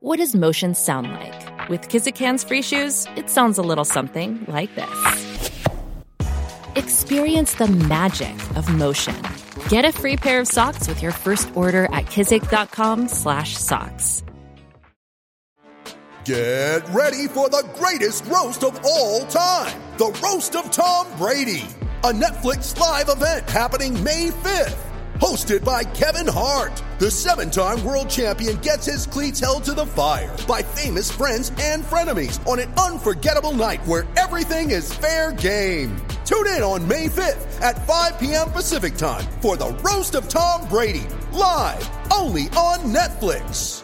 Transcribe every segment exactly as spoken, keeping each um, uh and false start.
What does motion sound like? With Kizik hands-free shoes, it sounds a little something like this. Experience the magic of motion. Get a free pair of socks with your first order at kizik.com slash socks. Get ready for the greatest roast of all time, the Roast of Tom Brady, a Netflix live event happening May fifth. Hosted by Kevin Hart, the seven-time world champion gets his cleats held to the fire by famous friends and frenemies on an unforgettable night where everything is fair game. Tune in on May fifth at five p.m. Pacific time for the Roast of Tom Brady, live only on Netflix.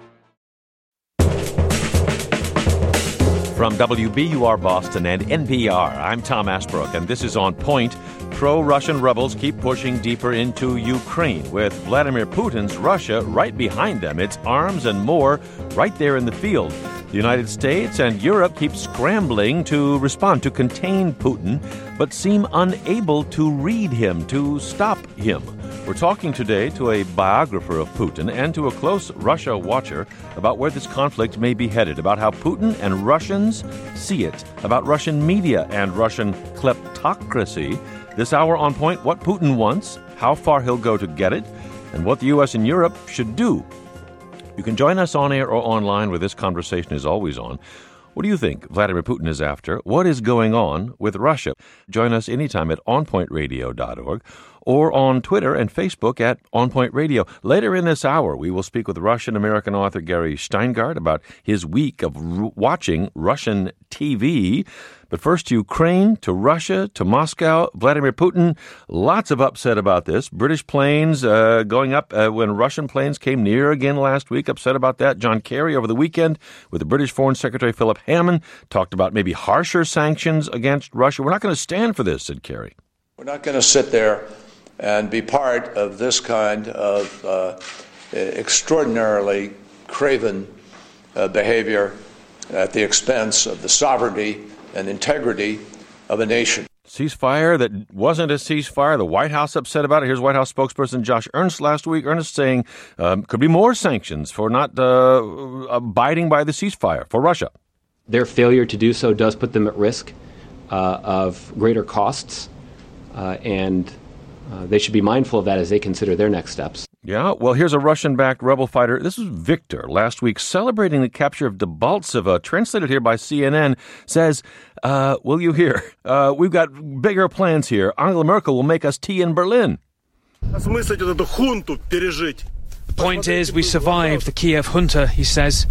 From W B U R Boston and N P R, I'm Tom Ashbrook, and this is On Point. Pro-Russian rebels keep pushing deeper into Ukraine, with Vladimir Putin's Russia right behind them, its arms and more right there in the field. The United States and Europe keep scrambling to respond, to contain Putin, but seem unable to read him, to stop him. We're talking today to a biographer of Putin and to a close Russia watcher about where this conflict may be headed, about how Putin and Russians see it, about Russian media and Russian kleptocracy. This hour On Point, what Putin wants, how far he'll go to get it, and what the U S and Europe should do. You can join us on air or online where this conversation is always on. What do you think Vladimir Putin is after? What is going on with Russia? Join us anytime at on point radio dot org or on Twitter and Facebook at On Point Radio. Later in this hour, we will speak with Russian-American author Gary Shteyngart about his week of r- watching Russian T V. But first, Ukraine, to Russia, to Moscow, Vladimir Putin, lots of upset about this. British planes uh, going up uh, when Russian planes came near again last week, upset about that. John Kerry over the weekend with the British Foreign Secretary Philip Hammond talked about maybe harsher sanctions against Russia. We're not going to stand for this, said Kerry. We're not going to sit there and be part of this kind of uh, extraordinarily craven uh, behavior at the expense of the sovereignty and integrity of a nation. Ceasefire that wasn't a ceasefire. The White House upset about it. Here's White House spokesperson Josh Earnest last week. Earnest saying um, could be more sanctions for not uh, abiding by the ceasefire for Russia. Their failure to do so does put them at risk uh, of greater costs, uh, and uh, they should be mindful of that as they consider their next steps. Yeah, well, here's a Russian-backed rebel fighter. This was Victor last week celebrating the capture of Debaltseve. Translated here by C N N, says, uh, will you hear? Uh, we've got bigger plans here. Angela Merkel will make us tea in Berlin. The point is, we survived the Kiev junta, he says.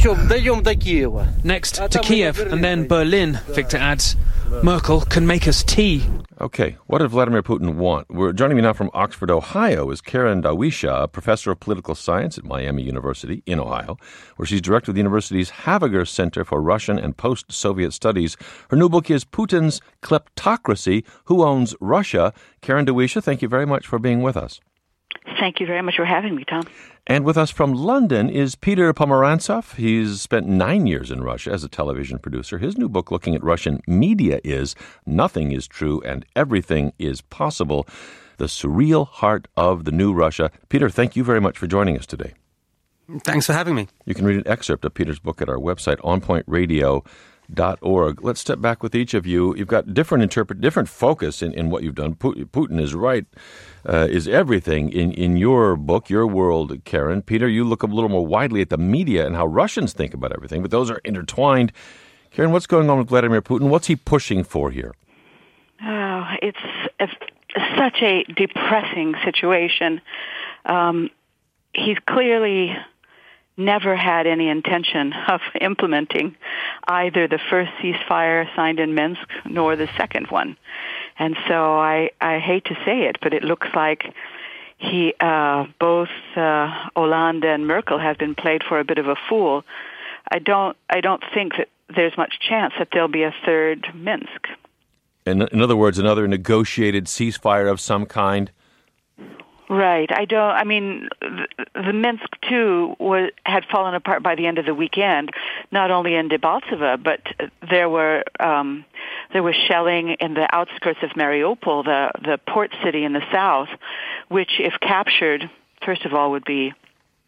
Next to Kiev and then Berlin, Victor adds, Merkel can make us tea. Okay, what did Vladimir Putin want? We're joining me now from Oxford, Ohio, is Karen Dawisha, a professor of political science at Miami University in Ohio, where she's director of the university's Haviger Center for Russian and Post-Soviet Studies. Her new book is Putin's Kleptocracy, Who Owns Russia? Karen Dawisha, thank you very much for being with us. Thank you very much for having me, Tom. And with us from London is Peter Pomerantsev. He's spent nine years in Russia as a television producer. His new book looking at Russian media is Nothing is True and Everything is Possible, The Surreal Heart of the New Russia. Peter, thank you very much for joining us today. Thanks for having me. You can read an excerpt of Peter's book at our website, on point radio dot org. Let's step back with each of you. You've got different interpret, different focus in, in what you've done. Putin is right, uh, is everything in, in your book, your world, Karen. Peter, you look a little more widely at the media and how Russians think about everything, but those are intertwined. Karen, what's going on with Vladimir Putin? What's he pushing for here? Oh, it's a, such a depressing situation. Um, he's clearly never had any intention of implementing either the first ceasefire signed in Minsk nor the second one. And so I, I hate to say it, but it looks like he, uh, both uh, Hollande and Merkel have been played for a bit of a fool. I don't, I don't think that there's much chance that there'll be a third Minsk. In, in other words, another negotiated ceasefire of some kind? Right. I don't. I mean, the, the Minsk too was had fallen apart by the end of the weekend. Not only in Debaltseve, but there were um, there was shelling in the outskirts of Mariupol, the the port city in the south, which, if captured, first of all, would be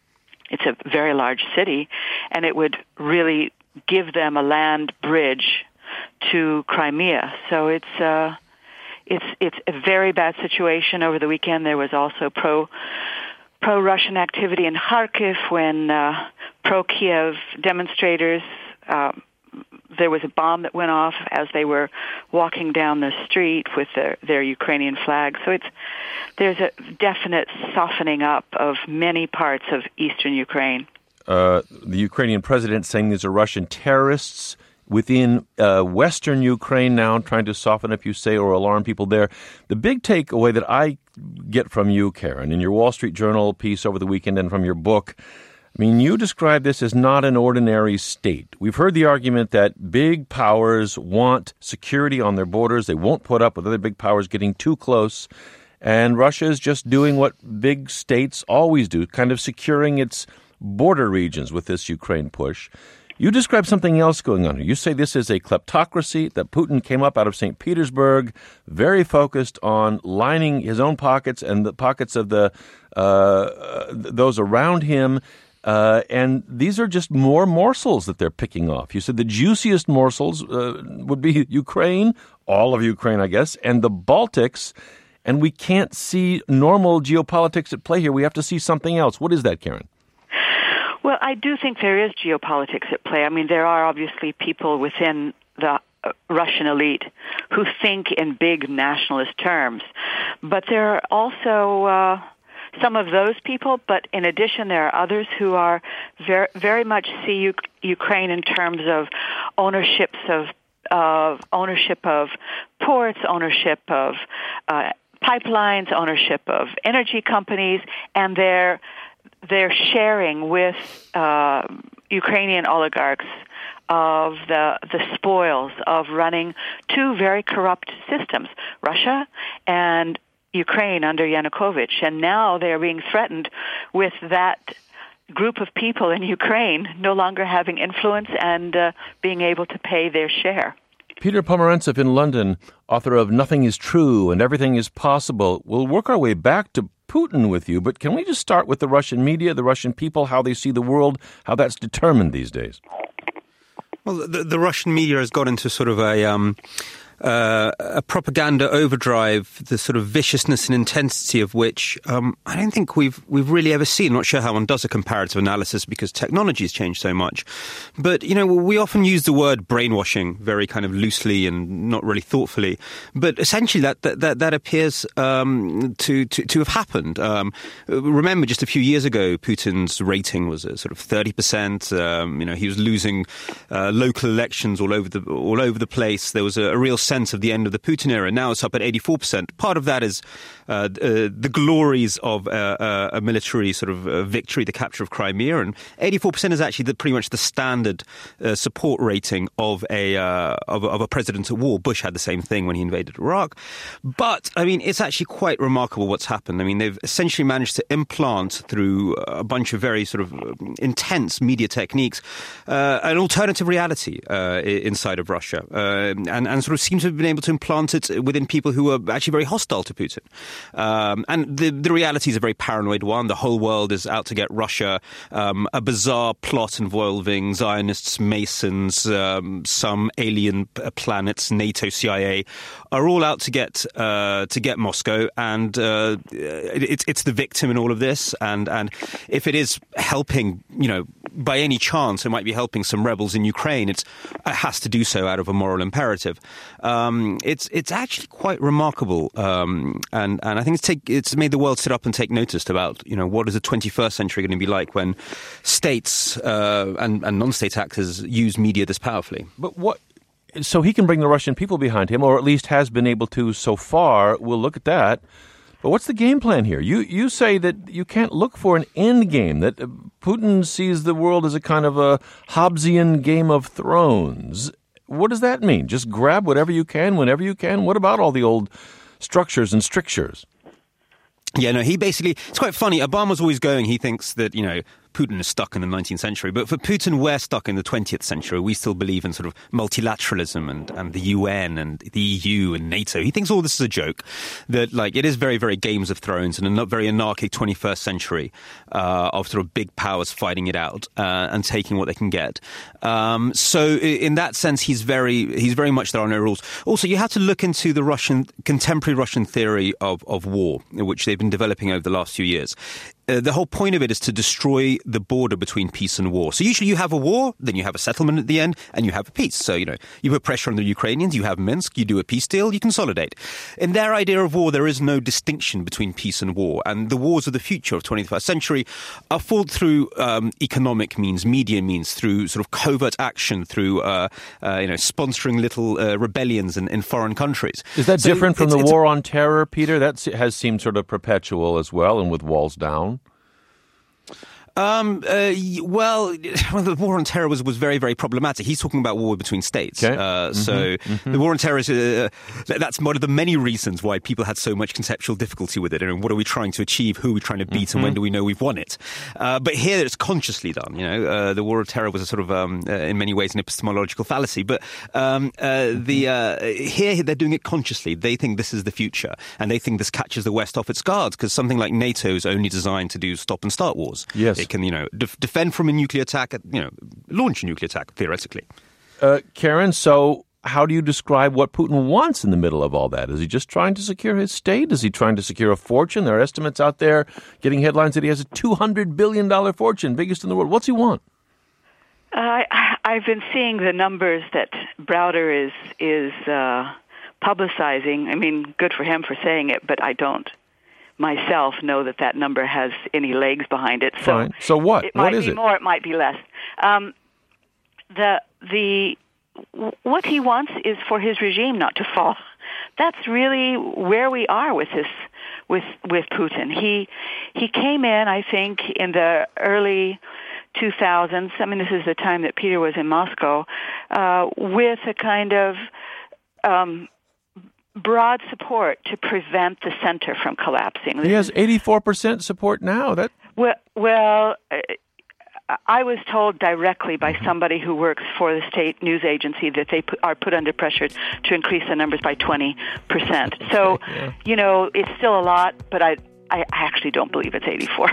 it's a very large city, and it would really give them a land bridge to Crimea. So it's uh, it's it's a very bad situation. Over the weekend, there was also pro pro-Russian activity in Kharkiv when uh, pro-Kiev demonstrators. Uh, there was a bomb that went off as they were walking down the street with their, their Ukrainian flag. So it's there's a definite softening up of many parts of eastern Ukraine. Uh, the Ukrainian president saying these are Russian terrorists within uh, western Ukraine now, trying to soften up, you say, or alarm people there. The big takeaway that I get from you, Karen, in your Wall Street Journal piece over the weekend and from your book, I mean, you describe this as not an ordinary state. We've heard the argument that big powers want security on their borders. They won't put up with other big powers getting too close. And Russia is just doing what big states always do, kind of securing its border regions with this Ukraine push. You describe something else going on here. You say this is a kleptocracy, that Putin came up out of Saint Petersburg, very focused on lining his own pockets and the pockets of the uh, those around him. Uh, and these are just more morsels that they're picking off. You said the juiciest morsels uh, would be Ukraine, all of Ukraine, I guess, and the Baltics. And we can't see normal geopolitics at play here. We have to see something else. What is that, Karen? Well, I do think there is geopolitics at play. I mean, there are obviously people within the Russian elite who think in big nationalist terms. But there are also uh, some of those people, but in addition, there are others who are very, very much see U- Ukraine in terms of ownerships of, of ownership of ports, ownership of uh, pipelines, ownership of energy companies, and they're they're sharing with uh, Ukrainian oligarchs of the the spoils of running two very corrupt systems, Russia and Ukraine under Yanukovych. And now they're being threatened with that group of people in Ukraine no longer having influence and uh, being able to pay their share. Peter Pomerantsev in London, author of Nothing is True and Everything is Possible. We'll work our way back to Putin with you, but can we just start with the Russian media, the Russian people, how they see the world, how that's determined these days? Well, the, the Russian media has got into sort of a... Um Uh, a propaganda overdrive, the sort of viciousness and intensity of which um, I don't think we've we've really ever seen. I'm not sure how one does a comparative analysis because technology has changed so much. But, you know, we often use the word brainwashing very kind of loosely and not really thoughtfully. But essentially that that, that, that appears um, to, to, to have happened. Um, remember, just a few years ago, Putin's rating was at sort of thirty percent. Um, you know, he was losing uh, local elections all over the all over the place. There was a, a real sense of the end of the Putin era. Now it's up at eighty-four percent. Part of that is uh, uh, the glories of uh, uh, a military sort of uh, victory, the capture of Crimea, and eighty-four percent is actually the, pretty much the standard uh, support rating of a, uh, of, of a president at war. Bush had the same thing when he invaded Iraq. But, I mean, it's actually quite remarkable what's happened. I mean, they've essentially managed to implant through a bunch of very sort of intense media techniques uh, an alternative reality uh, inside of Russia uh, and, and sort of seem to have been able to implant it within people who are actually very hostile to Putin. Um, and the, the reality is a very paranoid one. The whole world is out to get Russia. Um, a bizarre plot involving Zionists, Masons, um, some alien planets, NATO, C I A, are all out to get uh, to get Moscow. And uh, it, it's it's the victim in all of this. And and if it is helping, you know, by any chance, it might be helping some rebels in Ukraine. It's, it has to do so out of a moral imperative. Um, it's it's actually quite remarkable, um, and and I think it's take it's made the world sit up and take notice about, you know, what is the twenty-first century going to be like when states uh, and and non-state actors use media this powerfully. But what? So he can bring the Russian people behind him, or at least has been able to so far. We'll look at that. But what's the game plan here? You you say that you can't look for an end game, that Putin sees the world as a kind of a Hobbesian Game of Thrones. What does that mean? Just grab whatever you can, whenever you can? What about all the old structures and strictures? Yeah, no, he basically, it's quite funny. Obama's always going, he thinks that, you know, Putin is stuck in the nineteenth century. But for Putin, we're stuck in the twentieth century. We still believe in sort of multilateralism and, and the U N and the E U and NATO. He thinks all this is a joke, that like it is very, very Games of Thrones and a not very anarchic twenty-first century uh, of sort of big powers fighting it out uh, and taking what they can get. Um, so in that sense, he's very, he's very much there are no rules. Also, you have to look into the Russian, contemporary Russian theory of, of war, which they've been developing over the last few years. Uh, the whole point of it is to destroy the border between peace and war. So usually you have a war, then you have a settlement at the end, and you have a peace. So, you know, you put pressure on the Ukrainians, you have Minsk, you do a peace deal, you consolidate. In their idea of war, there is no distinction between peace and war. And the wars of the future of the twenty-first century are fought through um, economic means, media means, through sort of covert action, through, uh, uh, you know, sponsoring little uh, rebellions in, in foreign countries. Is that so different from it's, the it's war on terror, Peter? That has seemed sort of perpetual as well, and with walls down. Um, uh, well, well, the war on terror was, was very, very problematic. He's talking about war between states. Okay. Uh, mm-hmm, so mm-hmm. the war on terror is, uh, that's one of the many reasons why people had so much conceptual difficulty with it. And what are we trying to achieve? Who are we trying to beat? Mm-hmm. And when do we know we've won it? Uh, but here it's consciously done. You know, uh, the war on terror was a sort of, um, uh, in many ways, an epistemological fallacy. But um, uh, the uh, here they're doing it consciously. They think this is the future. And they think this catches the West off its guard because something like NATO is only designed to do stop and start wars. Yes. It can, you know, def- defend from a nuclear attack, you know, launch a nuclear attack, theoretically. Uh, Karen, so how do you describe what Putin wants in the middle of all that? Is he just trying to secure his state? Is he trying to secure a fortune? There are estimates out there getting headlines that he has a two hundred billion dollars fortune, biggest in the world. What's he want? Uh, I've been seeing the numbers that Browder is, is uh, publicizing. I mean, good for him for saying it, but I don't myself know that that number has any legs behind it. So, Fine. So what? It might what is be it? more, it might be less. Um, the the what he wants is for his regime not to fall. That's really where we are with this with with Putin. He he came in, I think, in the early two thousands. I mean, this is the time that Peter was in Moscow, uh, with a kind of um, broad support to prevent the center from collapsing. He has eighty-four percent support now. That well, well uh, I was told directly by somebody who works for the state news agency that they put, are put under pressure to increase the numbers by twenty percent. So, yeah. you know, it's still a lot, but I, I actually don't believe it's eighty-four.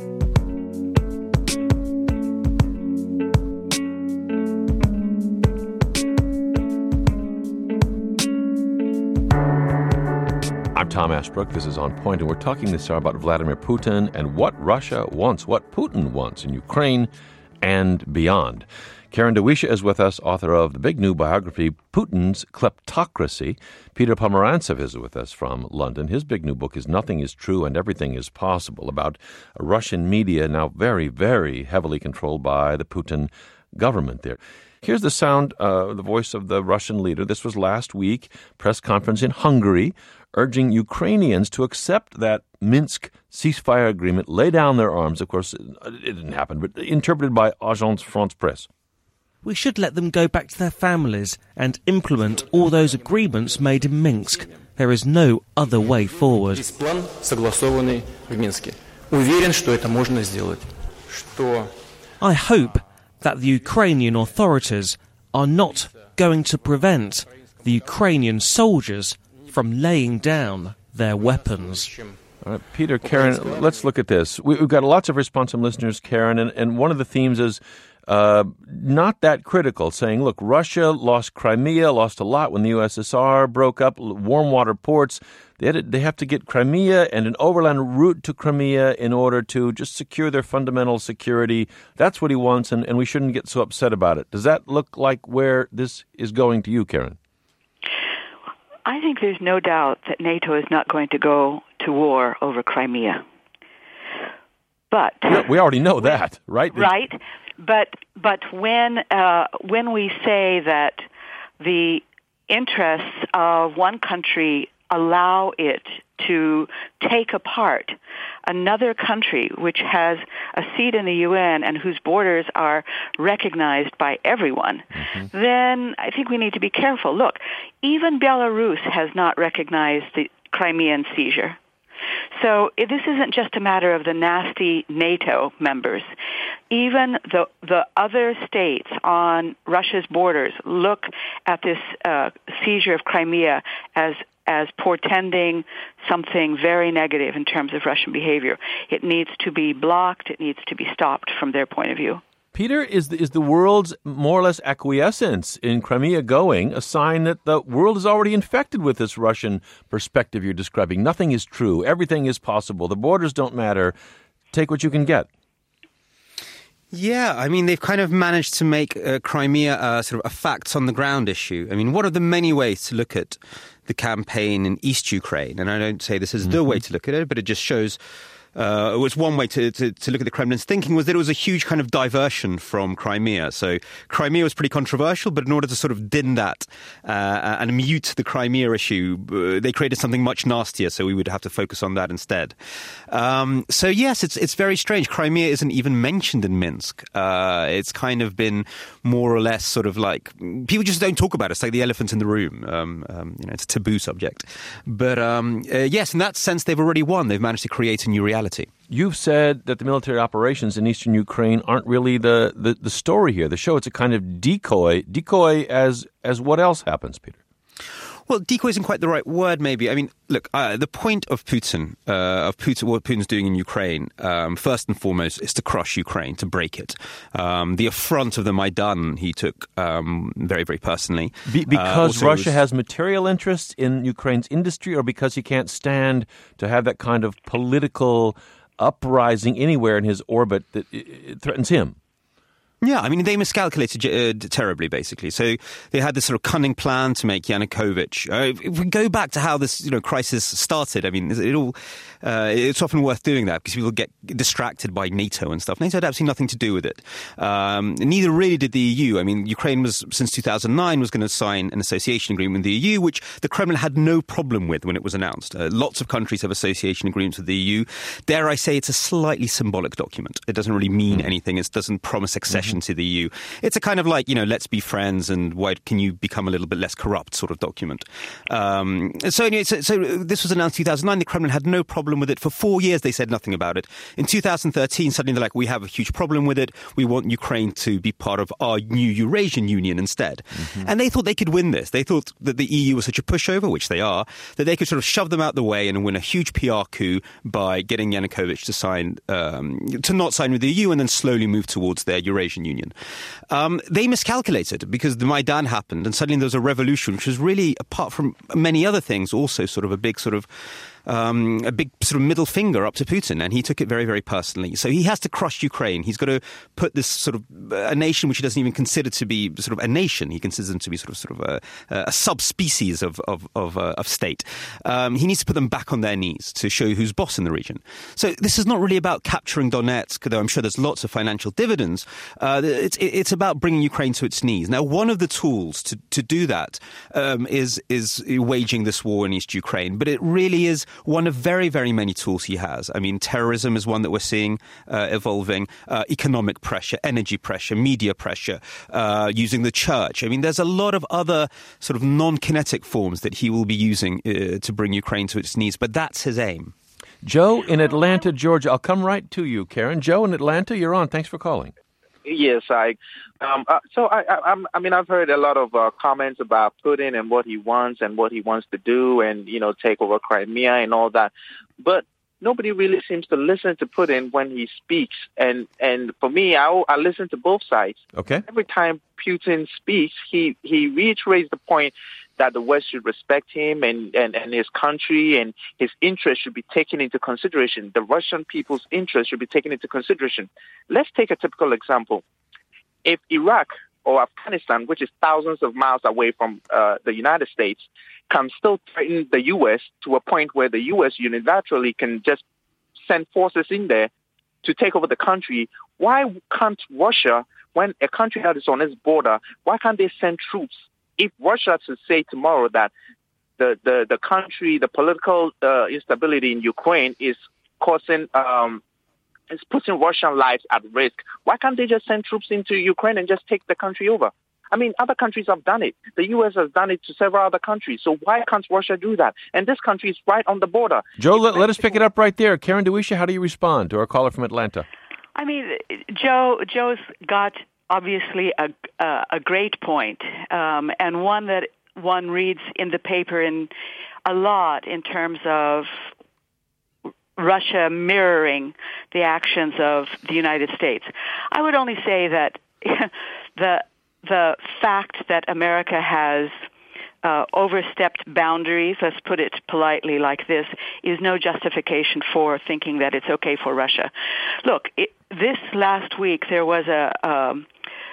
I'm Tom Ashbrook. This is On Point, and we're talking this hour about Vladimir Putin and what Russia wants, what Putin wants in Ukraine and beyond. Karen DeWisha is with us, author of the big new biography, Putin's Kleptocracy. Peter Pomerantsev is with us from London. His big new book is Nothing is True and Everything is Possible, about a Russian media now very, very heavily controlled by the Putin government there. Here's the sound, uh, the voice of the Russian leader. This was last week, press conference in Hungary, urging Ukrainians to accept that Minsk ceasefire agreement, lay down their arms. Of course, it didn't happen, but interpreted by Agence France-Presse. We should let them go back to their families and implement all those agreements made in Minsk. There is no other way forward. I hope that the Ukrainian authorities are not going to prevent the Ukrainian soldiers from laying down their weapons. All right, Peter, Karen, let's look at this. We, we've got lots of response from listeners, Karen, and, and one of the themes is uh, not that critical, saying, look, Russia lost Crimea, lost a lot when the U S S R broke up, warm water ports. They, had to, they have to get Crimea and an overland route to Crimea in order to just secure their fundamental security. That's what he wants, and, and we shouldn't get so upset about it. Does that look like where this is going to you, Karen? I think there's no doubt that NATO is not going to go to war over Crimea. But yeah, we already know that, right? Right. But but when uh, when we say that the interests of one country allow it to take apart another country which has a seat in the U N and whose borders are recognized by everyone, mm-hmm. then I think we need to be careful. Look, even Belarus has not recognized the Crimean seizure. So this isn't just a matter of the nasty NATO members. Even the the other states on Russia's borders look at this uh, seizure of Crimea as as portending something very negative in terms of Russian behavior. It needs to be blocked. It needs to be stopped from their point of view. Peter, is the, is the world's more or less acquiescence in Crimea going a sign that the world is already infected with this Russian perspective you're describing? Nothing is true. Everything is possible. The borders don't matter. Take what you can get. Yeah, I mean, they've kind of managed to make uh, Crimea uh, sort of a facts-on-the-ground issue. I mean, what are the many ways to look at the campaign in East Ukraine? And I don't say this is mm-hmm. the way to look at it, but it just shows... Uh, it was one way to, to, to look at the Kremlin's thinking was that it was a huge kind of diversion from Crimea. So Crimea was pretty controversial, but in order to sort of din that uh, and mute the Crimea issue, uh, they created something much nastier, so we would have to focus on that instead. Um, so yes, it's it's very strange. Crimea isn't even mentioned in Minsk. Uh, it's kind of been more or less sort of like, people just don't talk about it. It's like the elephant in the room. Um, um, you know, it's a taboo subject. But um, uh, yes, in that sense, they've already won. They've managed to create a new reality. You've said that the military operations in eastern Ukraine aren't really the, the, the story here. The show, it's a kind of decoy. Decoy as as what else happens, Peter? Well, decoy isn't quite the right word, maybe. I mean, look, uh, the point of Putin, uh, of Putin, what Putin's doing in Ukraine, um, first and foremost, is to crush Ukraine, to break it. Um, the affront of the Maidan he took um, very, very personally. Be- because uh, Russia was... has material interests in Ukraine's industry, or because he can't stand to have that kind of political uprising anywhere in his orbit that it threatens him? Yeah, I mean, they miscalculated uh, terribly, basically. So they had this sort of cunning plan to make Yanukovych. Uh, if we go back to how this, you know, crisis started, I mean, it all, uh, it's often worth doing that because people get distracted by NATO and stuff. NATO had absolutely nothing to do with it. Um, neither really did the E U. I mean, Ukraine was, since two thousand nine, was going to sign an association agreement with the E U, which the Kremlin had no problem with when it was announced. Uh, lots of countries have association agreements with the E U. Dare I say it's a slightly symbolic document. It doesn't really mean anything. It doesn't promise accession to the E U. It's a kind of like, you know, let's be friends and why can you become a little bit less corrupt sort of document. Um, so, anyway, so, so this was announced in two thousand nine. The Kremlin had no problem with it. For four years, they said nothing about it. In two thousand thirteen, suddenly they're like, we have a huge problem with it. We want Ukraine to be part of our new Eurasian Union instead. Mm-hmm. And they thought they could win this. They thought that the E U was such a pushover, which they are, that they could sort of shove them out the way and win a huge P R coup by getting Yanukovych to sign, um, to not sign with the E U and then slowly move towards their Eurasian Union. Um, they miscalculated because the Maidan happened and suddenly there was a revolution, which was really, apart from many other things, also sort of a big sort of Um, a big sort of middle finger up to Putin, and he took it very, very personally. So he has to crush Ukraine. He's got to put this sort of a nation which he doesn't even consider to be sort of a nation. He considers them to be sort of sort of a, a subspecies of of of, uh, of state. Um, he needs to put them back on their knees to show who's boss in the region. So this is not really about capturing Donetsk, though I'm sure there's lots of financial dividends. Uh, it's it's about bringing Ukraine to its knees. Now, one of the tools to to do that um, is is waging this war in East Ukraine, but it really is one of very, very many tools he has. I mean, terrorism is one that we're seeing uh, evolving, uh, economic pressure, energy pressure, media pressure, uh, using the church. I mean, there's a lot of other sort of non-kinetic forms that he will be using uh, to bring Ukraine to its knees, but that's his aim. Joe in Atlanta, Georgia. I'll come right to you, Karen. Joe in Atlanta, you're on. Thanks for calling. Yes, I. Um, uh, so I, I, I'm, I mean, I've heard a lot of uh, comments about Putin and what he wants and what he wants to do, and you know, take over Crimea and all that. But nobody really seems to listen to Putin when he speaks. And and for me, I, I listen to both sides. Okay. Every time Putin speaks, he he reiterates the point that the West should respect him and, and, and his country and his interests should be taken into consideration. The Russian people's interests should be taken into consideration. Let's take a typical example. If Iraq or Afghanistan, which is thousands of miles away from uh, the United States, can still threaten the U S to a point where the U S unilaterally can just send forces in there to take over the country, why can't Russia, when a country that is on its border, why can't they send troops? If Russia to say tomorrow that the, the, the country, the political uh, instability in Ukraine is causing, um, is putting Russian lives at risk, why can't they just send troops into Ukraine and just take the country over? I mean, other countries have done it. The U S has done it to several other countries. So why can't Russia do that? And this country is right on the border. Joe, let, let us pick it up right there. Karen DeWeesha, how do you respond to our caller from Atlanta? I mean, Joe, Joe's got obviously a, a, a great point, um, and one that one reads in the paper in a lot in terms of Russia mirroring the actions of the United States. I would only say that the the fact that America has uh, overstepped boundaries, let's put it politely like this, is no justification for thinking that it's okay for Russia. Look, it, this last week there was a um,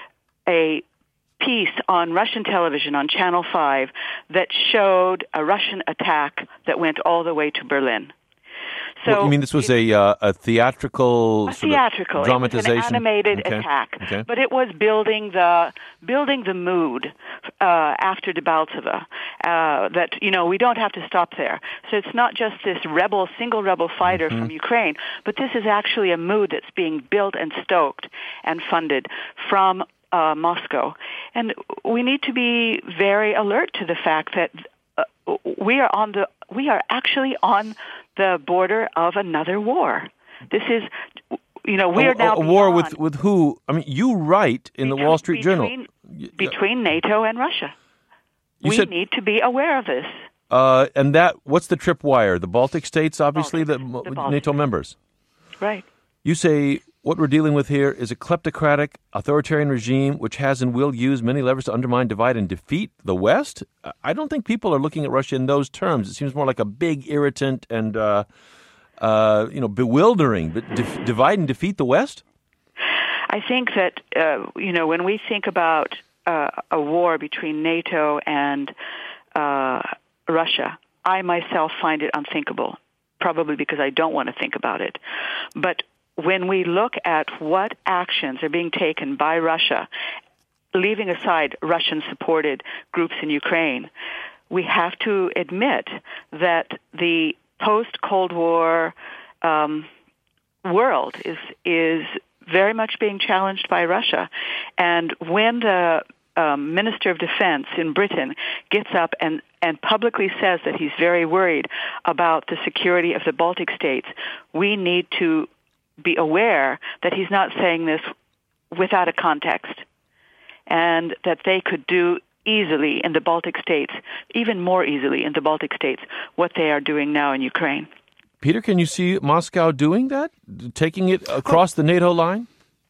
a piece on Russian television on Channel five that showed a Russian attack that went all the way to Berlin. So well, you mean this was a uh, a theatrical a theatrical dramatization, it was an animated okay. attack, okay. but it was building the building the mood uh, after Debaltseve. Uh, that you know we don't have to stop there. So it's not just this rebel single rebel fighter mm-hmm. from Ukraine, but this is actually a mood that's being built and stoked and funded from uh, Moscow, and we need to be very alert to the fact that uh, we are on the we are actually on the border of another war. This is, you know, we are now a, a war with with who? I mean, you write in between, the Wall Street between, Journal between NATO and Russia. You we said, need to be aware of this. Uh, and that what's the tripwire? The Baltic states, obviously, Baltic, the, the Baltic. NATO members. Right. You say what we're dealing with here is a kleptocratic, authoritarian regime which has and will use many levers to undermine, divide, and defeat the West. I don't think people are looking at Russia in those terms. It seems more like a big irritant and, uh, uh, you know, bewildering. But de- divide and defeat the West? I think that, uh, you know, when we think about uh, a war between NATO and uh, Russia, I myself find it unthinkable, probably because I don't want to think about it. But when we look at what actions are being taken by Russia, leaving aside Russian-supported groups in Ukraine, we have to admit that the post-Cold War um, world is is very much being challenged by Russia. And when the um, Minister of Defense in Britain gets up and, and publicly says that he's very worried about the security of the Baltic states, we need to be aware that he's not saying this without a context, and that they could do easily in the Baltic states, even more easily in the Baltic states, what they are doing now in Ukraine. Peter, can you see Moscow doing that, taking it across the NATO line?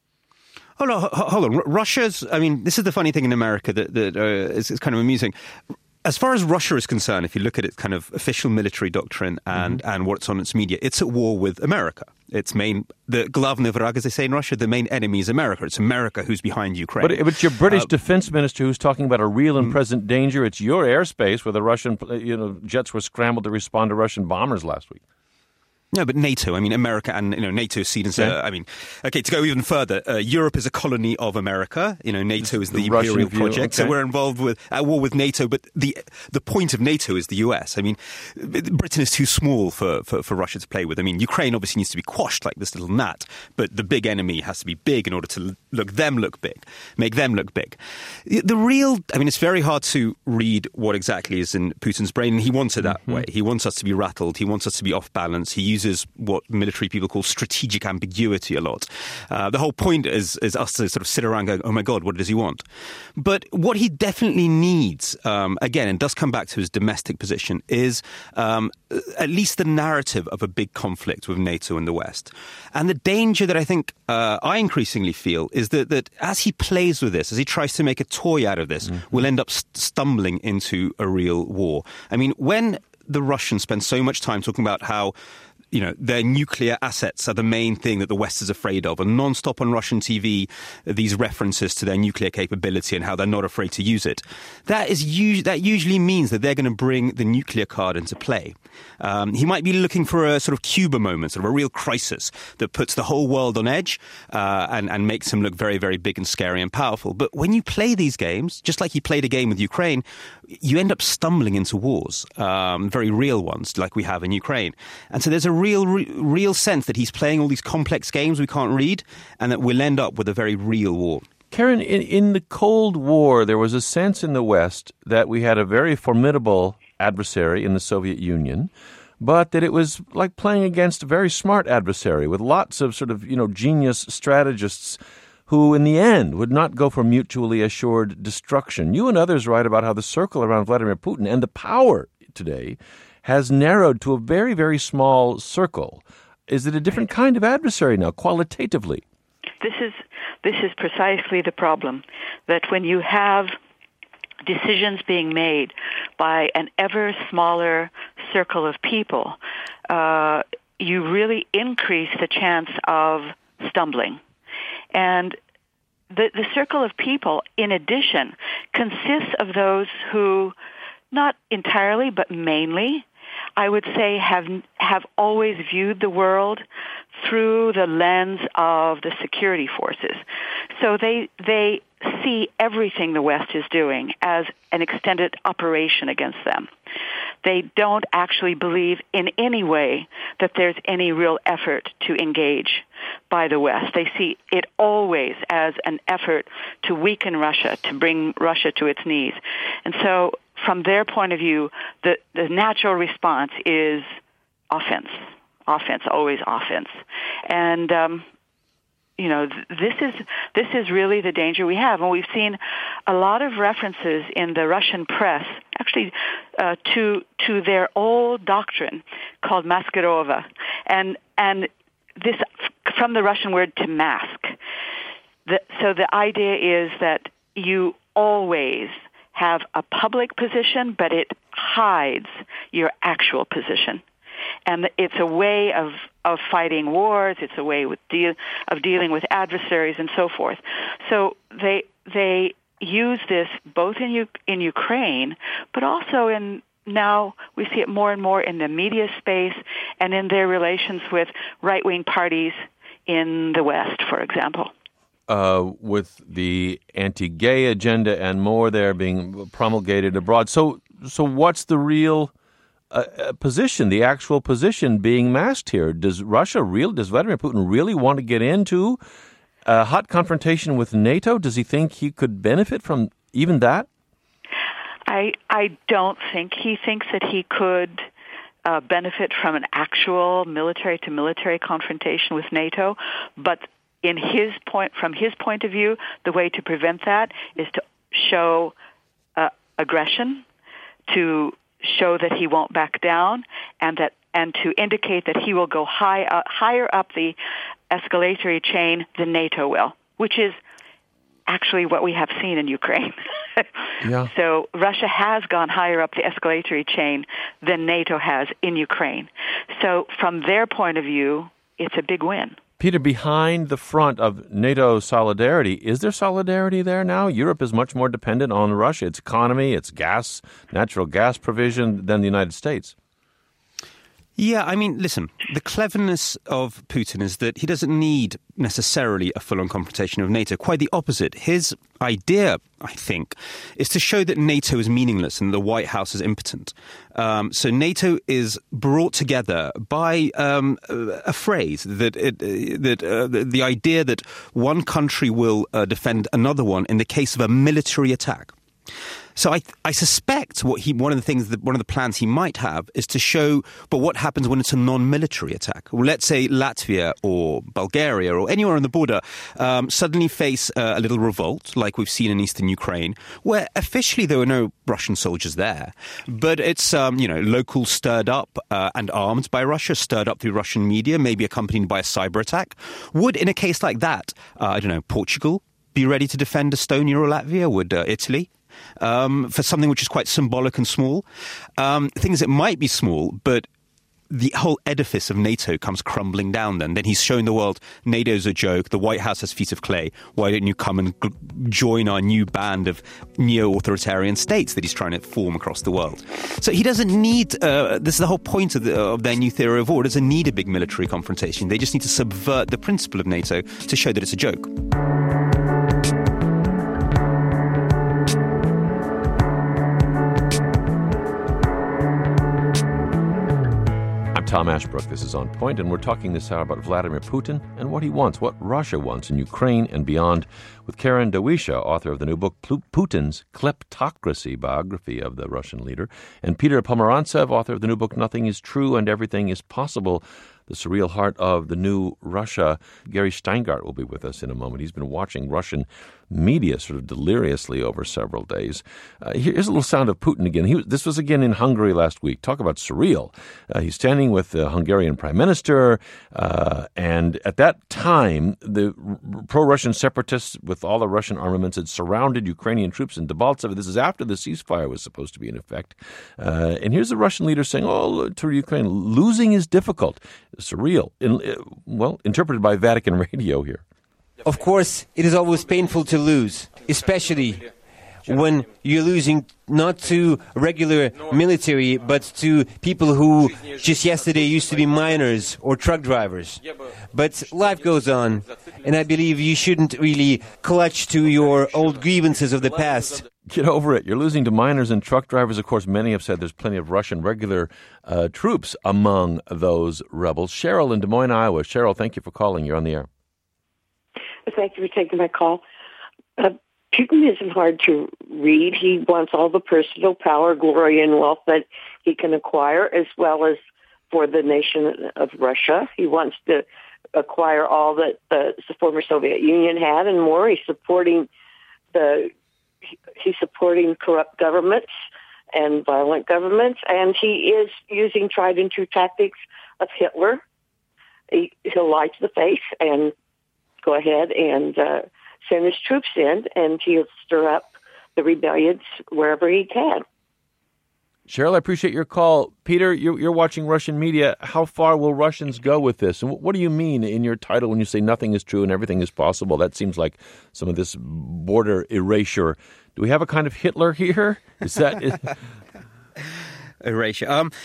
Hold on, hold on. Russia's, I mean, this is the funny thing in America that, that uh, is, is kind of amusing. As far as Russia is concerned, if you look at its kind of official military doctrine and, mm-hmm. and what's on its media, it's at war with America. Its main, the Glavny Vrag, as they say in Russia, the main enemy is America. It's America who's behind Ukraine. But it's your British uh, defense minister who's talking about a real and mm-hmm. present danger. It's your airspace where the Russian, you know, jets were scrambled to respond to Russian bombers last week. No, but NATO, I mean, America and, you know, NATO is seen as, okay. uh, I mean, okay, to go even further, uh, Europe is a colony of America. You know, NATO is the, the imperial view, project. okay. So we're involved with, at war with NATO, but the the point of NATO is the U S. I mean, Britain is too small for, for, for Russia to play with. I mean, Ukraine obviously needs to be quashed like this little gnat, but the big enemy has to be big in order to look them look big, make them look big. The real, I mean, it's very hard to read what exactly is in Putin's brain, and he wants it that mm-hmm. way. He wants us to be rattled. He wants us to be off balance. He uses what military people call strategic ambiguity a lot. Uh, the whole point is, is us to sort of sit around going, oh my God, what does he want? But what he definitely needs, um, again, and does come back to his domestic position, is um, at least the narrative of a big conflict with NATO and the West. And the danger that I think uh, I increasingly feel is that, that as he plays with this, as he tries to make a toy out of this, mm-hmm. we'll end up st- stumbling into a real war. I mean, when the Russians spend so much time talking about how you know, their nuclear assets are the main thing that the West is afraid of. And non-stop on Russian T V, these references to their nuclear capability and how they're not afraid to use it. That is us- that usually means that they're going to bring the nuclear card into play. Um, he might be looking for a sort of Cuba moment, sort of a real crisis that puts the whole world on edge uh, and, and makes him look very, very big and scary and powerful. But when you play these games, just like he played a game with Ukraine, you end up stumbling into wars, um, very real ones like we have in Ukraine. And so there's a real, re- real sense that he's playing all these complex games we can't read and that we'll end up with a very real war. Karen, in, in the Cold War, there was a sense in the West that we had a very formidable adversary in the Soviet Union, but that it was like playing against a very smart adversary with lots of sort of, you know, genius strategists who in the end would not go for mutually assured destruction. You and others write about how the circle around Vladimir Putin and the power today has narrowed to a very, very small circle. Is it a different kind of adversary now, qualitatively? This is this is precisely the problem, that when you have decisions being made by an ever smaller circle of people, uh, you really increase the chance of stumbling. And the, the circle of people, in addition, consists of those who, not entirely, but mainly, I would say, have have always viewed the world through the lens of the security forces. So they they see everything the West is doing as an extended operation against them. They don't actually believe in any way that there's any real effort to engage by the West. They see it always as an effort to weaken Russia, to bring Russia to its knees. And so from their point of view, the, the natural response is offense. Offense, always offense. And, um, you know, this is this is really the danger we have. And we've seen a lot of references in the Russian press, actually, uh, to to their old doctrine called Maskarova. And, and this, from the Russian word to mask. The, so the idea is that you always have a public position, but it hides your actual position. And it's a way of, of fighting wars. It's a way with deal, of dealing with adversaries and so forth. So they they use this both in U, in Ukraine, but also in now we see it more and more in the media space and in their relations with right-wing parties in the West, for example. Uh, with the anti-gay agenda and more there being promulgated abroad. So, so what's the real uh, position, the actual position being masked here? Does Russia real, does Vladimir Putin really want to get into a hot confrontation with NATO? Does he think he could benefit from even that? I I don't think he thinks that he could uh, benefit from an actual military-to-military confrontation with NATO, but in his point, from his point of view, the way to prevent that is to show uh, aggression, to show that he won't back down, and that and to indicate that he will go high uh, higher up the escalatory chain than NATO will, which is actually what we have seen in Ukraine. Yeah. So Russia has gone higher up the escalatory chain than NATO has in Ukraine. So from their point of view, it's a big win. Peter, behind the front of NATO solidarity, is there solidarity there now? Europe is much more dependent on Russia, its economy, its gas, natural gas provision than the United States. Yeah, I mean, listen, the cleverness of Putin is that he doesn't need necessarily a full-on confrontation of NATO. Quite the opposite. His idea, I think, is to show that NATO is meaningless and the White House is impotent. Um, so NATO is brought together by um, a phrase that it, that uh, the, the idea that one country will uh, defend another one in the case of a military attack. So I, I suspect what he, one of the things, that one of the plans he might have is to show, but what happens when it's a non-military attack? Well, let's say Latvia or Bulgaria or anywhere on the border um, suddenly face uh, a little revolt, like we've seen in eastern Ukraine, where officially there were no Russian soldiers there, but it's um, you know locals stirred up uh, and armed by Russia, stirred up through Russian media, maybe accompanied by a cyber attack. Would, in a case like that, uh, I don't know, Portugal be ready to defend Estonia or Latvia? Would uh, Italy? Um, for something which is quite symbolic and small. Um, things that might be small, but the whole edifice of NATO comes crumbling down then. Then he's showing the world NATO's a joke, the White House has feet of clay. Why don't you come and g- join our new band of neo-authoritarian states that he's trying to form across the world? So he doesn't need, uh, this is the whole point of, the, of their new theory of war, doesn't need a big military confrontation. They just need to subvert the principle of NATO to show that it's a joke. Tom Ashbrook. This is On Point, and we're talking this hour about Vladimir Putin and what he wants, what Russia wants in Ukraine and beyond, with Karen Dawisha, author of the new book, Putin's Kleptocracy, biography of the Russian leader, and Peter Pomerantsev, author of the new book, Nothing is True and Everything is Possible, the surreal heart of the new Russia. Gary Steingart will be with us in a moment. He's been watching Russian media sort of deliriously over several days. Uh, here's a little sound of Putin again. He, this was again in Hungary last week. Talk about surreal. Uh, he's standing with the Hungarian prime minister, uh, and at that time, the r- pro-Russian separatists with all the Russian armaments had surrounded Ukrainian troops in Debaltseve. This is after the ceasefire was supposed to be in effect. Uh, and here's the Russian leader saying, oh, to Ukraine, losing is difficult. Surreal. In, well, interpreted by Vatican Radio here. Of course, it is always painful to lose, especially when you're losing not to regular military, but to people who just yesterday used to be miners or truck drivers. But life goes on, and I believe you shouldn't really clutch to your old grievances of the past. Get over it. You're losing to miners and truck drivers. Of course, many have said there's plenty of Russian regular uh, troops among those rebels. Cheryl in Des Moines, Iowa. Cheryl, thank you for calling. You're on the air. Thank you for taking my call. Uh, Putin isn't hard to read. He wants all the personal power, glory, and wealth that he can acquire, as well as for the nation of Russia. He wants to acquire all that the, the former Soviet Union had and more. He's supporting the he's supporting corrupt governments and violent governments, and he is using tried and true tactics of Hitler. He, he'll lie to the face and go ahead and uh, send his troops in, and he'll stir up the rebellions wherever he can. Cheryl, I appreciate your call. Peter, you're, you're watching Russian media. How far will Russians go with this? And what do you mean in your title when you say nothing is true and everything is possible? That seems like some of this border erasure. Do we have a kind of Hitler here? Is that... Is... erasure. Um...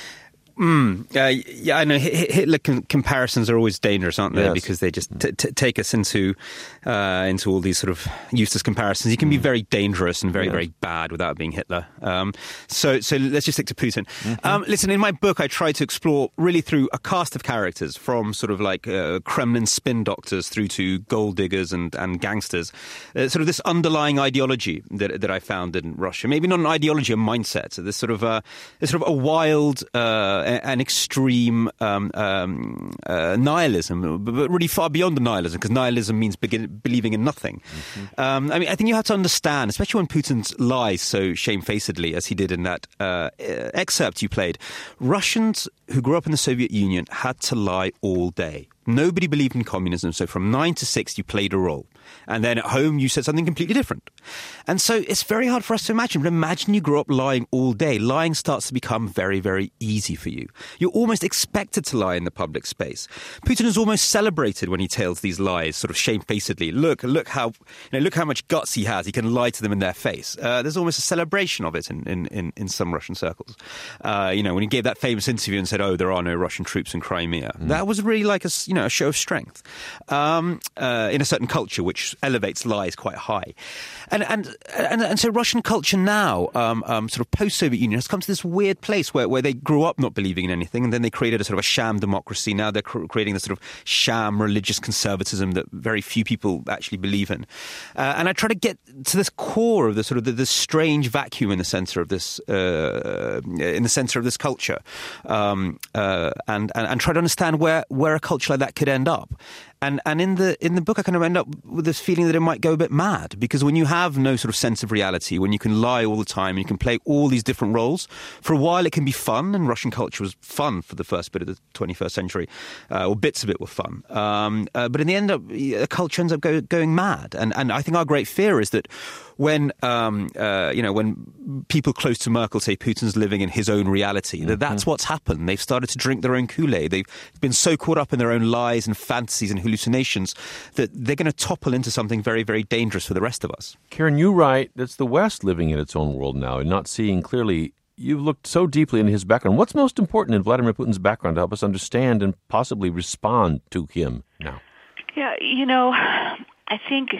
Mm, uh, yeah, I know Hitler com- comparisons are always dangerous, aren't they? Yes. Because they just t- t- take us into uh, into all these sort of useless comparisons. You can be very dangerous and very, yeah. very bad without being Hitler. Um, so, so let's just stick to Putin. Mm-hmm. Um, listen, in my book, I try to explore really through a cast of characters, from sort of like uh, Kremlin spin doctors through to gold diggers and, and gangsters. Uh, sort of this underlying ideology that that I found in Russia. Maybe not an ideology, a mindset. So this sort of uh, this sort of a wild. Uh, an extreme um, um, uh, nihilism, but really far beyond the nihilism, because nihilism means begin, believing in nothing. Mm-hmm. Um, I mean, I think you have to understand, especially when Putin lies so shamefacedly, as he did in that uh, excerpt you played, Russians who grew up in the Soviet Union had to lie all day. Nobody believed in communism, so from nine to six you played a role. And then at home you said something completely different. And so it's very hard for us to imagine. But imagine you grow up lying all day. Lying starts to become very, very easy for you. You're almost expected to lie in the public space. Putin is almost celebrated when he tells these lies, sort of shamefacedly. Look, look how you know, look how much guts he has. He can lie to them in their face. Uh, there's almost a celebration of it in, in, in, in some Russian circles. Uh, you know, when he gave that famous interview and said, oh, there are no Russian troops in Crimea. Mm. That was really like a, you know, a show of strength um, uh, in a certain culture which elevates lies quite high. And and and, and so Russian culture now, um, um, sort of post-Soviet Union, has come to this weird place where, where they grew up not believing in anything, and then they created a sort of a sham democracy. Now they're cr- creating this sort of sham religious conservatism that very few people actually believe in. Uh, and I try to get to this core of the sort of the, the strange vacuum in the center of this uh, in the center of this culture, um, uh, and, and and try to understand where where a culture like that could end up. And and in the in the book, I kind of end up with this feeling that it might go a bit mad, because when you have no sort of sense of reality, when you can lie all the time, you can play all these different roles, for a while it can be fun, and Russian culture was fun for the first bit of the twenty-first century, uh, or bits of it were fun. Um, uh, but in the end, up, a culture ends up go, going mad. And and I think our great fear is that when um, uh, you know when people close to Merkel say Putin's living in his own reality, mm-hmm. that that's what's happened. They've started to drink their own Kool-Aid. They've been so caught up in their own lies and fantasies and hallucinations that they're going to topple into something very, very dangerous for the rest of us. Karen, you write that's the West living in its own world now and not seeing clearly. You've looked so deeply into his background. What's most important in Vladimir Putin's background to help us understand and possibly respond to him now? Yeah, you know, I think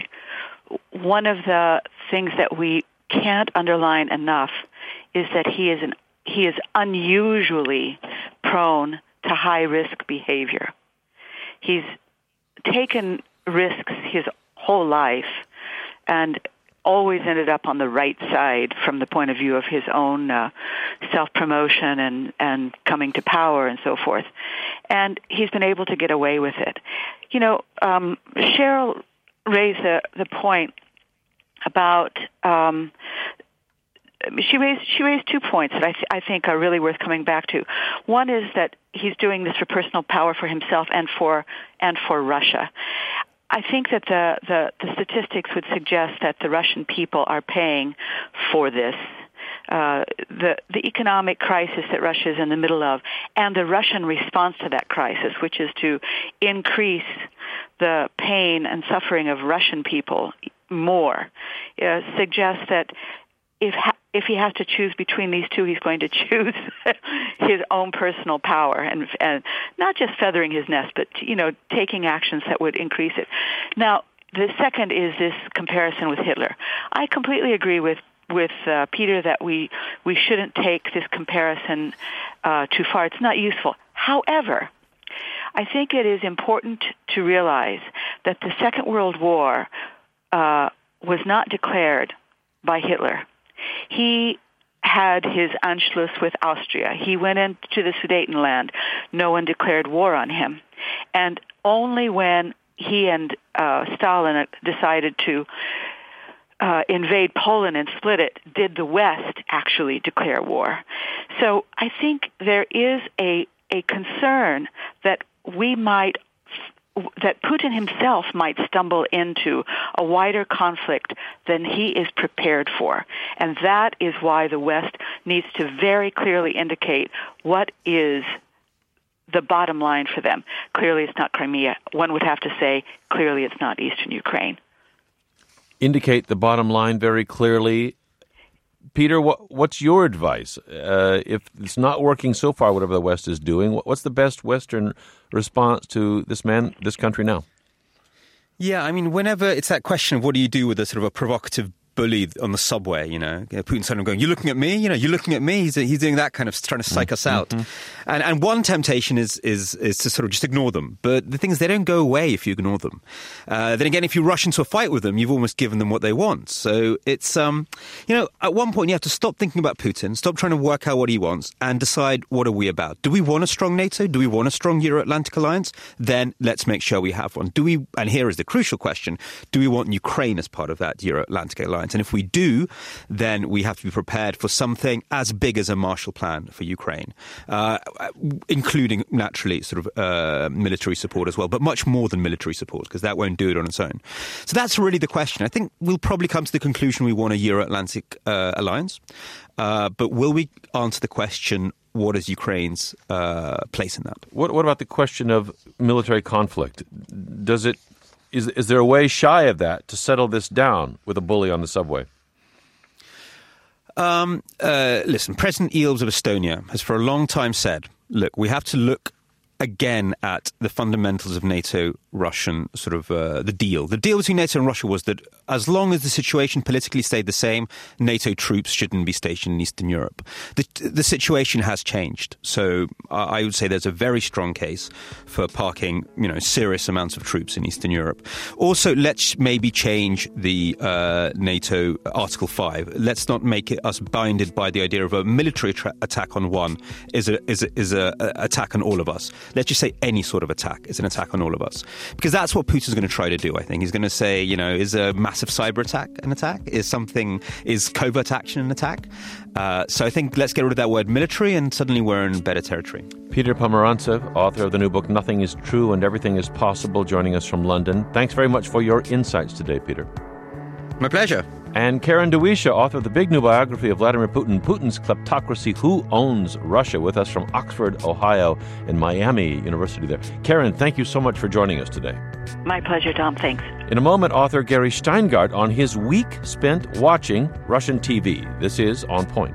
one of the things that we can't underline enough is that he is an he is unusually prone to high-risk behavior. He's taken risks his whole life and always ended up on the right side from the point of view of his own uh, self-promotion and, and coming to power and so forth. And he's been able to get away with it. You know, um, Cheryl raised the, the point about... Um, She raised she raised two points that I, th- I think are really worth coming back to. One is that he's doing this for personal power for himself and for and for Russia. I think that the, the, the statistics would suggest that the Russian people are paying for this. Uh, the the economic crisis that Russia is in the middle of, and the Russian response to that crisis, which is to increase the pain and suffering of Russian people more, uh, suggests that if ha- if he has to choose between these two, he's going to choose his own personal power and and not just feathering his nest, but, you know, taking actions that would increase it. Now, the second is this comparison with Hitler. I completely agree with with uh, Peter that we we shouldn't take this comparison uh, too far. It's not useful. However, I think it is important to realize that the Second World War uh, was not declared by Hitler. He had his Anschluss with Austria. He went into the Sudetenland. No one declared war on him. And only when he and uh, Stalin decided to uh, invade Poland and split it did the West actually declare war. So I think there is a, a concern that we might that Putin himself might stumble into a wider conflict than he is prepared for. And that is why the West needs to very clearly indicate what is the bottom line for them. Clearly it's not Crimea. One would have to say, clearly it's not eastern Ukraine. Indicate the bottom line very clearly. Peter, what, what's your advice? Uh, if it's not working so far, whatever the West is doing, what's the best Western response to this man, this country now? Yeah, I mean, whenever it's that question of what do you do with a sort of a provocative bully on the subway, you know, Putin's sort of going, you're looking at me, you know, you're looking at me. He's, he's doing that kind of trying to psych us out. Mm-hmm. And and one temptation is, is is to sort of just ignore them. But the thing is, they don't go away if you ignore them. Uh, then again, if you rush into a fight with them, you've almost given them what they want. So it's, um, you know, at one point you have to stop thinking about Putin, stop trying to work out what he wants and decide what are we about. Do we want a strong NATO? Do we want a strong Euro-Atlantic alliance? Then let's make sure we have one. Do we, and here is the crucial question, do we want Ukraine as part of that Euro-Atlantic alliance? And if we do, then we have to be prepared for something as big as a Marshall Plan for Ukraine, uh, including, naturally, sort of uh, military support as well, but much more than military support, because that won't do it on its own. So that's really the question. I think we'll probably come to the conclusion we want a Euro-Atlantic uh, alliance, uh, but will we answer the question, what is Ukraine's uh, place in that? What, what about the question of military conflict? Does it Is is there a way shy of that to settle this down with a bully on the subway? Um, uh, listen, President Eels of Estonia has for a long time said, look, we have to look again at the fundamentals of NATO-Russian sort of uh, the deal. The deal between NATO and Russia was that as long as the situation politically stayed the same, NATO troops shouldn't be stationed in Eastern Europe. The, the situation has changed. So uh, I would say there's a very strong case for parking, you know, serious amounts of troops in Eastern Europe. Also, let's maybe change the uh, NATO Article five. Let's not make it us binded by the idea of a military tra- attack on one is a is a, is a, a attack on all of us. Let's just say any sort of attack is an attack on all of us. Because that's what Putin's going to try to do, I think. He's going to say, you know, is a massive cyber attack an attack? Is something, is covert action an attack? Uh, so I think let's get rid of that word military and suddenly we're in better territory. Peter Pomerantsev, author of the new book, Nothing is True and Everything is Possible, joining us from London. Thanks very much for your insights today, Peter. My pleasure. And Karen DeWeesha, author of the big new biography of Vladimir Putin, Putin's Kleptocracy, Who Owns Russia, with us from Oxford, Ohio, and Miami University there. Karen, thank you so much for joining us today. My pleasure, Tom. Thanks. In a moment, author Gary Steingart on his week spent watching Russian T V. This is On Point.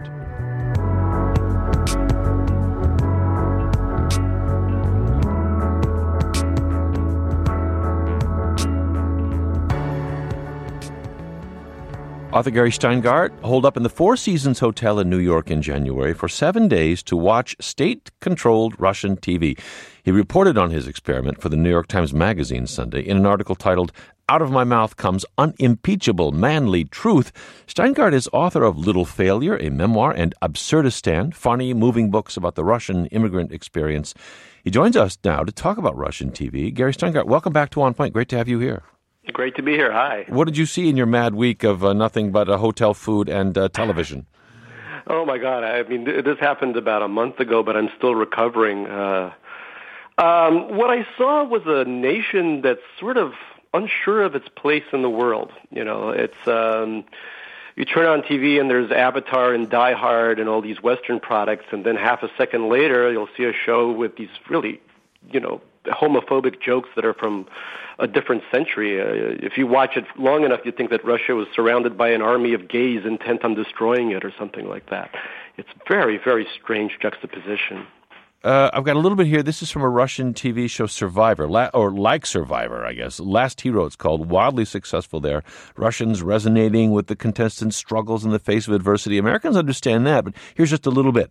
Author Gary Shteyngart holed up in the Four Seasons Hotel in New York in January for seven days to watch state-controlled Russian T V. He reported on his experiment for the New York Times Magazine Sunday in an article titled, Out of My Mouth Comes Unimpeachable Manly Truth. Shteyngart is author of Little Failure, a memoir, and Absurdistan, funny, moving books about the Russian immigrant experience. He joins us now to talk about Russian T V. Gary Shteyngart, welcome back to On Point. Great to have you here. Great to be here. Hi. What did you see in your mad week of uh, nothing but uh, hotel food and uh, television? Oh, my God. I mean, th- this happened about a month ago, but I'm still recovering. Uh, um, what I saw was a nation that's sort of unsure of its place in the world. You know, it's um, you turn on T V and there's Avatar and Die Hard and all these Western products, and then half a second later you'll see a show with these really, you know, homophobic jokes that are from a different century. Uh, if you watch it long enough, you think that Russia was surrounded by an army of gays intent on destroying it or something like that. It's very, very strange juxtaposition. Uh, I've got a little bit here. This is from a Russian T V show, Survivor, La- or like Survivor, I guess. Last Hero, it's called. Wildly successful there. Russians resonating with the contestants' struggles in the face of adversity. Americans understand that, but here's just a little bit.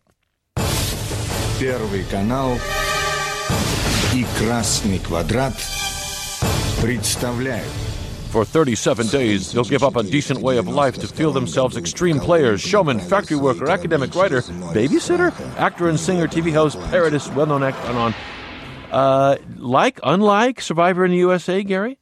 Первый канал и Красный квадрат представляют. For thirty-seven days, they'll give up a decent way of life to feel themselves extreme players, showman, factory worker, academic writer, babysitter, actor and singer, T V host, parodist, well-known actor, and on. Uh, like, unlike Survivor in the U S A, Gary?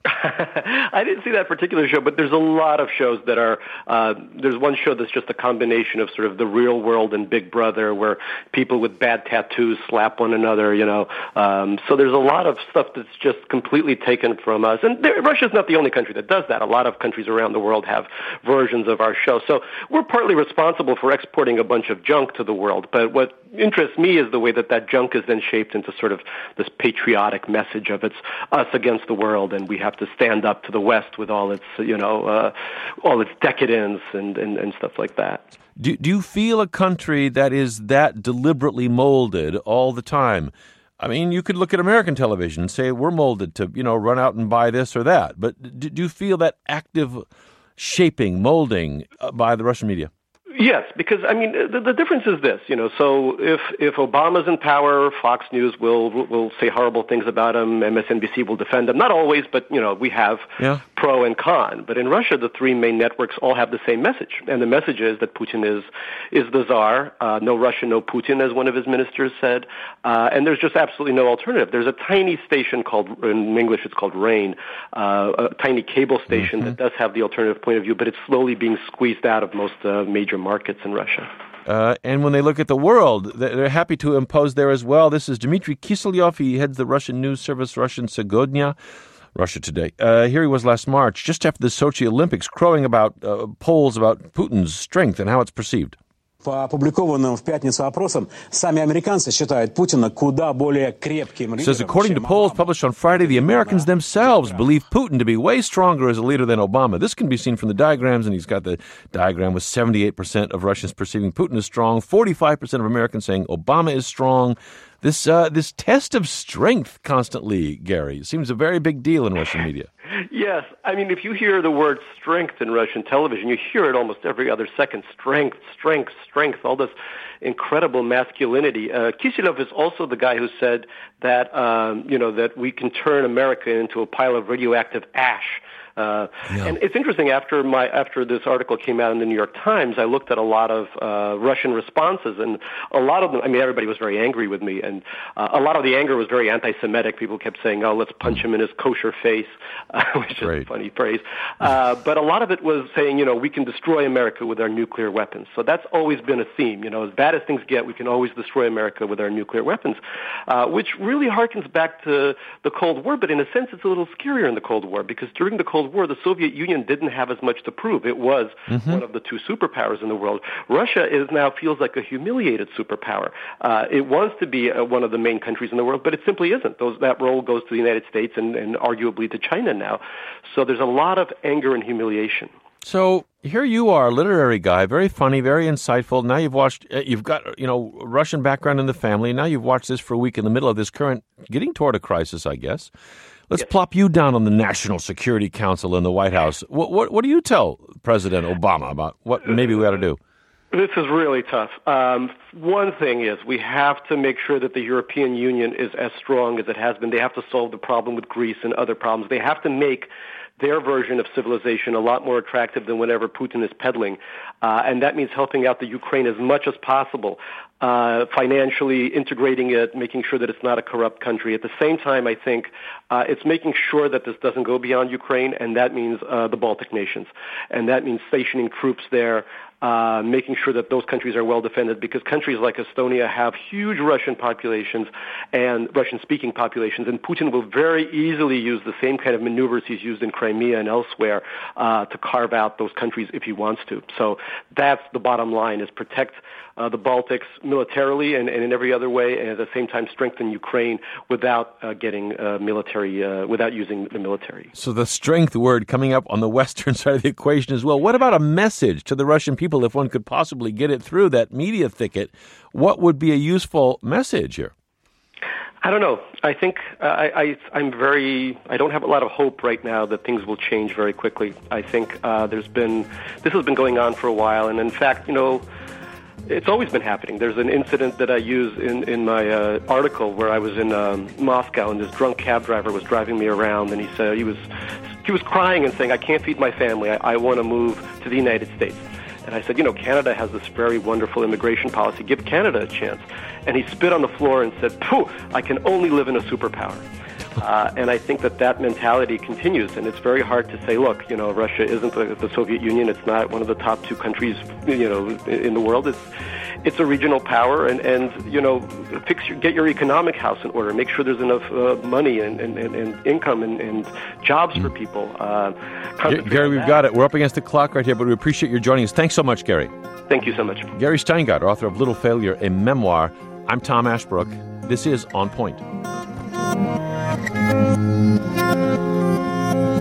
I didn't see that particular show, but there's a lot of shows that are, uh, there's one show that's just a combination of sort of the real world and Big Brother, where people with bad tattoos slap one another, you know. Um, so there's a lot of stuff that's just completely taken from us. And there, Russia's not the only country that does that. A lot of countries around the world have versions of our show. So we're partly responsible for exporting a bunch of junk to the world. But what interests me is the way that that junk is then shaped into sort of this patriotic message of it's us against the world, and we have to stand up to the West with all its, you know, uh, all its decadence and, and, and stuff like that. Do, do you feel a country that is that deliberately molded all the time? I mean, you could look at American television and say we're molded to, you know, run out and buy this or that. But do, do you feel that active shaping, molding uh, by the Russian media? Yes, because, I mean, the, the difference is this, you know, so if, if Obama's in power, Fox News will will say horrible things about him, M S N B C will defend him. Not always, but, you know, we have yeah. pro and con. But in Russia, the three main networks all have the same message. And the message is that Putin is is the czar, uh, no Russia, no Putin, as one of his ministers said. Uh, and there's just absolutely no alternative. There's a tiny station called, in English it's called RAIN, uh, a tiny cable station mm-hmm. that does have the alternative point of view, but it's slowly being squeezed out of most uh, major markets in Russia. Uh, and when they look at the world, they're happy to impose there as well. This is Dmitry Kiselyov. He heads the Russian news service, Russian Segodnya, Russia Today. Uh, here he was last March, just after the Sochi Olympics, crowing about uh, polls about Putin's strength and how it's perceived. По опубликованным в пятницу опросам, сами американцы считают Путина куда более крепким лидером. Says according to polls published on Friday, the Americans themselves believe Putin to be way stronger as a leader than Obama. This can be seen from the diagrams, and he's got the diagram with seventy-eight percent of Russians perceiving Putin as strong, forty-five percent of Americans saying Obama is strong. This uh, this test of strength constantly, Gary, seems a very big deal in Russian media. Yes. I mean, if you hear the word strength in Russian television, you hear it almost every other second. Strength, strength, strength, all this incredible masculinity. Uh, Kiselyov is also the guy who said that, um, you know, that we can turn America into a pile of radioactive ash. Uh, yeah. And it's interesting, after my after this article came out in the New York Times, I looked at a lot of uh, Russian responses, and a lot of them, I mean, everybody was very angry with me, and uh, a lot of the anger was very anti-Semitic. People kept saying, oh, let's punch him in his kosher face, uh, which is Great. a funny phrase. Uh, but a lot of it was saying, you know, we can destroy America with our nuclear weapons. So that's always been a theme. You know, as bad as things get, we can always destroy America with our nuclear weapons, uh, which really harkens back to the Cold War, but in a sense it's a little scarier in the Cold War, because during the Cold War, the Soviet Union didn't have as much to prove. It was mm-hmm. one of the two superpowers in the world. Russia is now feels like a humiliated superpower. Uh, it wants to be uh, one of the main countries in the world, but it simply isn't. Those, that role goes to the United States and, and arguably to China now. So there's a lot of anger and humiliation. So here you are, a literary guy, very funny, very insightful. Now you've watched, you've got, you know, Russian background in the family. Now you've watched this for a week in the middle of this current, getting toward a crisis, I guess. Let's yes. plop you down on the National Security Council in the White House. What, what, what do you tell President Obama about what maybe we ought to do? This is really tough. Um, one thing is we have to make sure that the European Union is as strong as it has been. They have to solve the problem with Greece and other problems. They have to make their version of civilization a lot more attractive than whatever Putin is peddling. Uh, and that means helping out the Ukraine as much as possible, uh, financially integrating it, making sure that it's not a corrupt country. At the same time, I think uh, it's making sure that this doesn't go beyond Ukraine, and that means uh, the Baltic nations. And that means stationing troops there, uh, making sure that those countries are well defended, because countries like Estonia have huge Russian populations and Russian-speaking populations, and Putin will very easily use the same kind of maneuvers he's used in Crimea and elsewhere uh, to carve out those countries if he wants to. So that's the bottom line, is protect uh, the Baltics militarily and, and in every other way, and at the same time strengthen Ukraine without uh, getting uh, military, uh, without using the military. So the strength word coming up on the western side of the equation as well. What about a message to the Russian people, if one could possibly get it through that media thicket? What would be a useful message here? I don't know. I think uh, I, I, I'm very, I don't have a lot of hope right now that things will change very quickly. I think uh, there's been, this has been going on for a while, and in fact, you know, it's always been happening. There's an incident that I use in, in my uh, article where I was in um, Moscow, and this drunk cab driver was driving me around, and he said, he was, he was crying and saying, I can't feed my family. I, I want to move to the United States. And I said, you know, Canada has this very wonderful immigration policy. Give Canada a chance. And he spit on the floor and said, pooh, I can only live in a superpower. Uh, and I think that that mentality continues, and it's very hard to say, look, you know, Russia isn't the, the Soviet Union. It's not one of the top two countries, you know, in the world. It's it's a regional power, and, and you know, fix your, get your economic house in order. Make sure there's enough uh, money and, and, and income and, and jobs mm. for people. Uh, Gary, we've got it. We're up against the clock right here, but we appreciate your joining us. Thanks so much, Gary. Thank you so much. Gary Steingart, author of Little Failure, a memoir. I'm Tom Ashbrook. This is On Point.